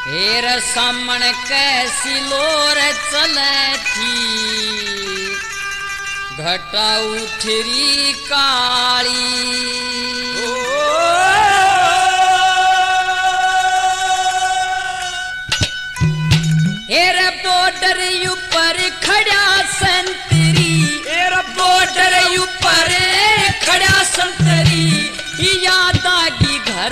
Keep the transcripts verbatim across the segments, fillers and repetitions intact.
हेर सामण कैसी लोर चले थी घटा उठरी काली। हेर बॉर्डर ऊपर खड़ा संतरी, हेर बॉर्डर ऊपर खड़ा संतरी याद आगी घर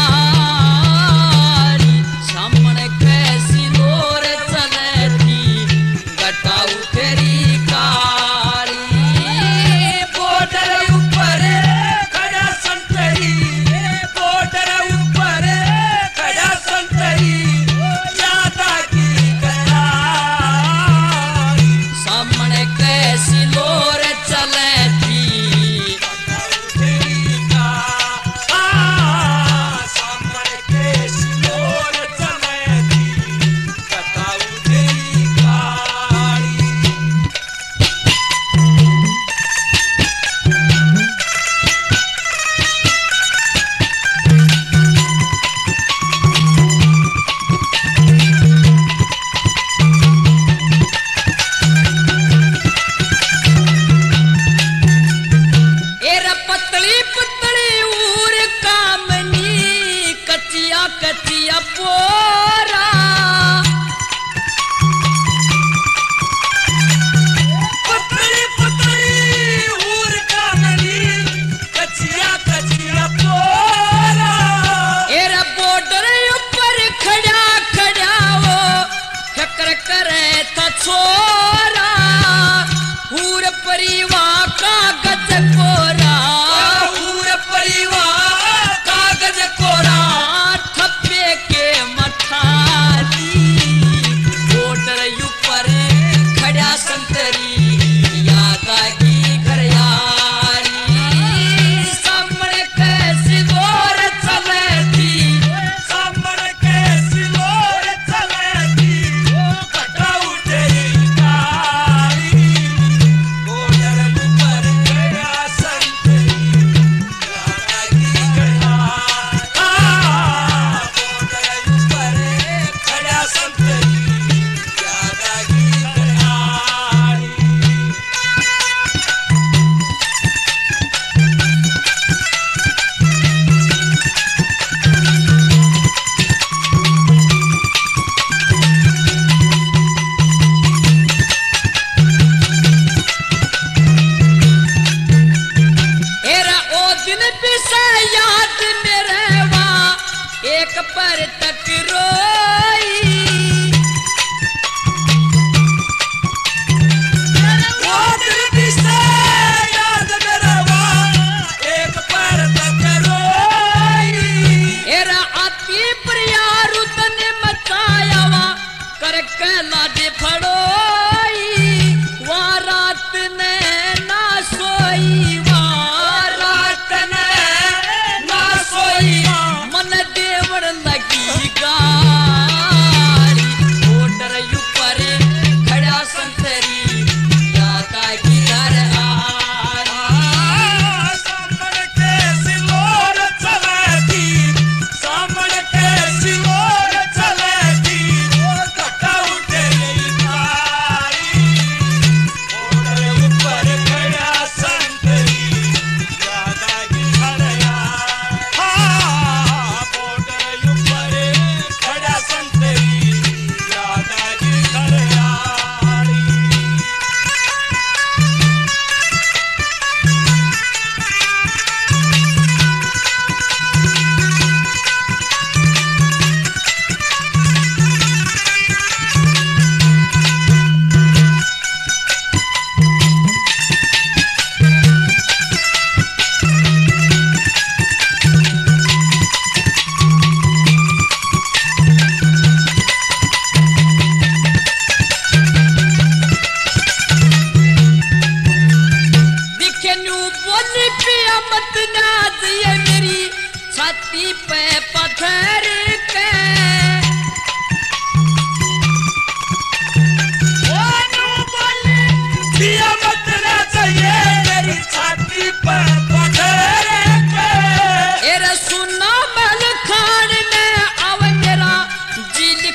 कचिया पोरा पतली पतली ऊर का नली कचिया कचिया पोरा। एरा बॉर्डर ऊपर खड़ा खड़ा वो चक्कर करे था छोरा पूर परिवार का गज कोरा पूर परिवार का गज कोरा। संतरी याद आगी घर यारी सामने कैसी लोर चले थी, सामने कैसी लोर चले थी घटा उठरी काली। बॉर्डर ऊपर खड़ा संतरी याद आगी घर यारी। बॉर्डर ऊपर खड़ा संतरी याद आगी घर यारी। याद मेरे वहाँ एक पर तक रोई वो दिल भी से याद मेरे वहाँ एक पर तक रोई। एरा आती प्रियार तने मचाया वा करके लाडे फड़ोई वहाँ रात ने ना सोई वहाँ रात ने ना सोई मन देवड़ लगी गारी बॉर्डर ऊपर खड़ा संतरी याद आगी घर आ। सामने कैसी लोर चले थी, सामने कैसी लोर चले थी घटा उठरी काली। बॉर्डर ऊपर खड़ा संतरी याद आगी घर यारी। बॉर्डर ऊपर खड़ा संतरी याद आगी घर यारी। दिखे नू बोली पिया मत नाज ये मेरी छाती पे पत्थर के ओ नू बोले पिया मत ना चाहिए मेरी छाती पर पत्थर के। एरा सुना मल खान में आव मेरा जिल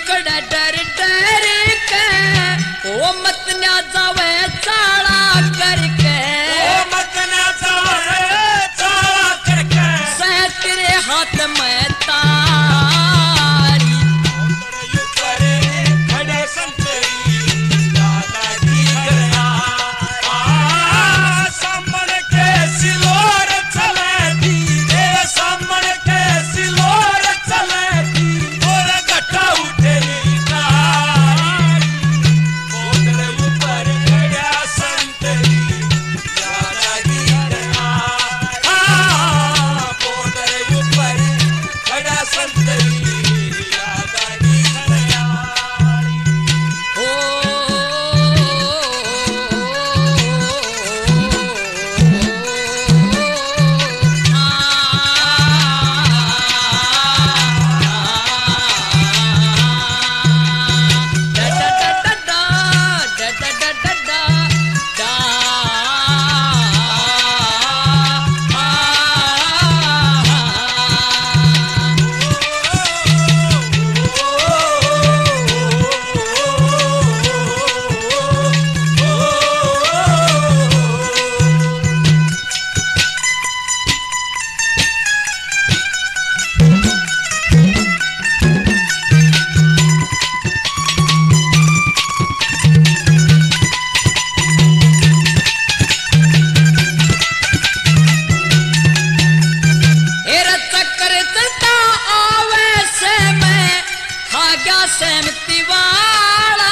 सहमति वाला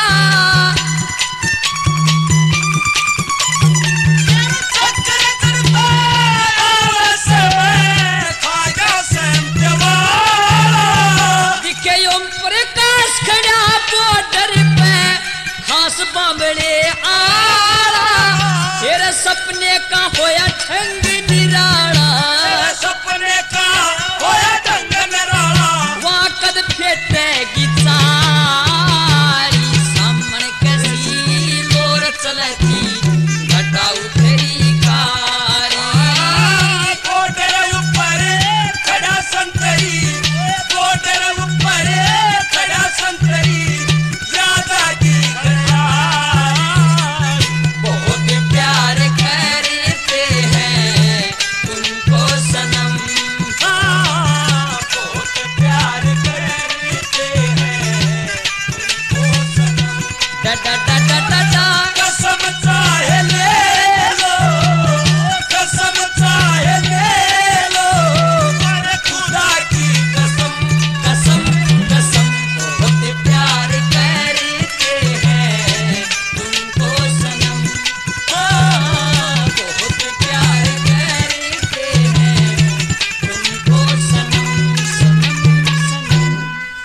चक्कर करता आलस में खाजा सहमति वाला दिखे ओम प्रकाश खड़ा बॉर्डर पे खास बाबड़े आला तेरे सपने का होया ठंग